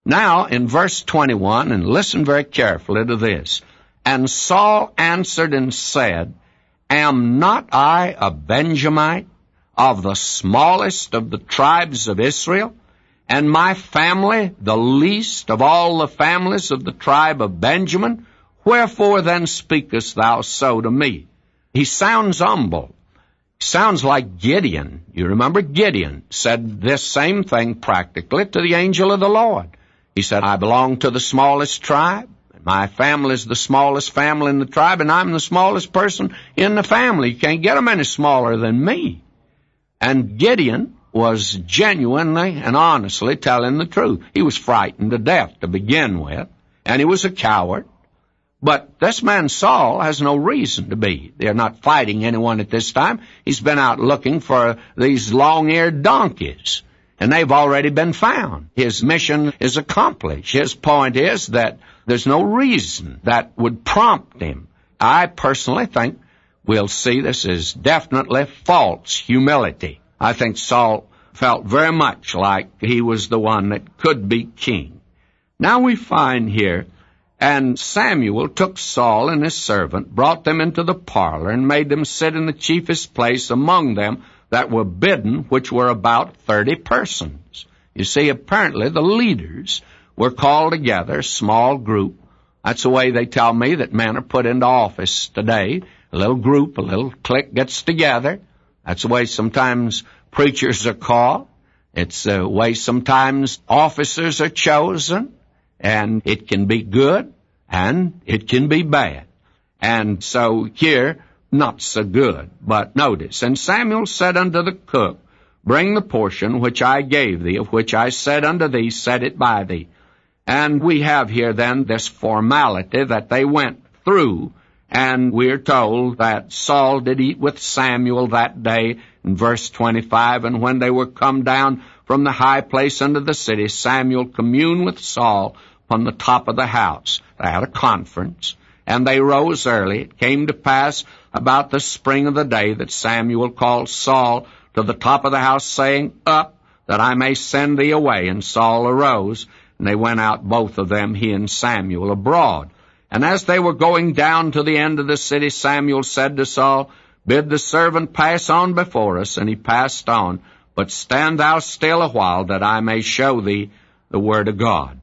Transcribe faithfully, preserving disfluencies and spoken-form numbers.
Now, in verse twenty-one, and listen very carefully to this, and Saul answered and said, Am not I a Benjamite, of the smallest of the tribes of Israel, and my family the least of all the families of the tribe of Benjamin? Wherefore then speakest thou so to me? He sounds humble. Sounds like Gideon. You remember Gideon said this same thing practically to the angel of the Lord. He said, I belong to the smallest tribe. My family is the smallest family in the tribe, and I'm the smallest person in the family. You can't get them any smaller than me. And Gideon was genuinely and honestly telling the truth. He was frightened to death to begin with, and he was a coward. But this man Saul has no reason to be. They're not fighting anyone at this time. He's been out looking for these long-eared donkeys, and they've already been found. His mission is accomplished. His point is that there's no reason that would prompt him. I personally think we'll see this is definitely false humility. I think Saul felt very much like he was the one that could be king. Now we find here, and Samuel took Saul and his servant, brought them into the parlor, and made them sit in the chiefest place among them that were bidden, which were about thirty persons. You see, apparently the leaders were called together, a small group. That's the way they tell me that men are put into office today. A little group, a little clique gets together. That's the way sometimes preachers are called. It's the way sometimes officers are chosen. And it can be good, and it can be bad. And so here, not so good. But notice, and Samuel said unto the cook, Bring the portion which I gave thee, of which I said unto thee, Set it by thee. And we have here then this formality that they went through, and we're told that Saul did eat with Samuel that day, in verse twenty-five, and when they were come down from the high place unto the city, Samuel communed with Saul on the top of the house. They had a conference, and they rose early. It came to pass about the spring of the day that Samuel called Saul to the top of the house, saying, Up, that I may send thee away. And Saul arose, and they went out both of them, he and Samuel, abroad. And as they were going down to the end of the city, Samuel said to Saul, Bid the servant pass on before us. And he passed on. But stand thou still a while, that I may show thee the word of God.